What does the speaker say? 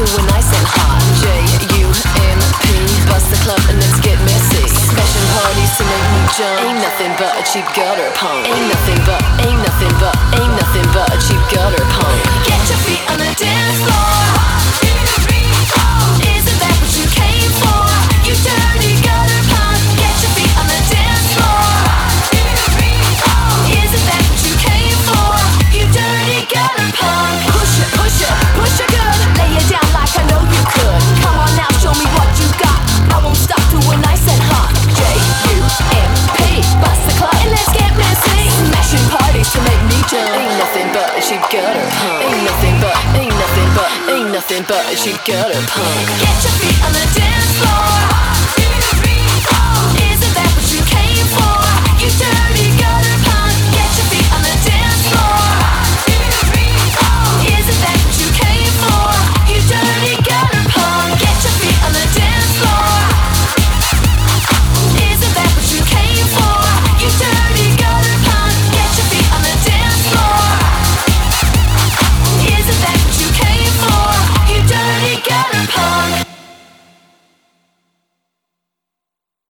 when I said hot. J-U-M-P, bust the club and let's get messy. Smashing parties to make me jump. Ain't nothing but a cheap gutter punk. Ain't nothing but a cheap gutter punk. Get your feet on the dance floor. Isn't that what you came for? You dirty gutter punk. Get your feet on the dance floor. Isn't that what you came for? You dirty gutter punk. Push it good. Lay it down like I know you could. Come on now, show me what you got. I won't stop till when I said hot. J-U-M-P, bust the clock and let's get messy. Smashing parties to make me jump. Ain't nothing but a cheap gutter punk. Ain't nothing but a cheap gutter punk. Get your feet on the dance floor. Isn't that what you came for? You dirty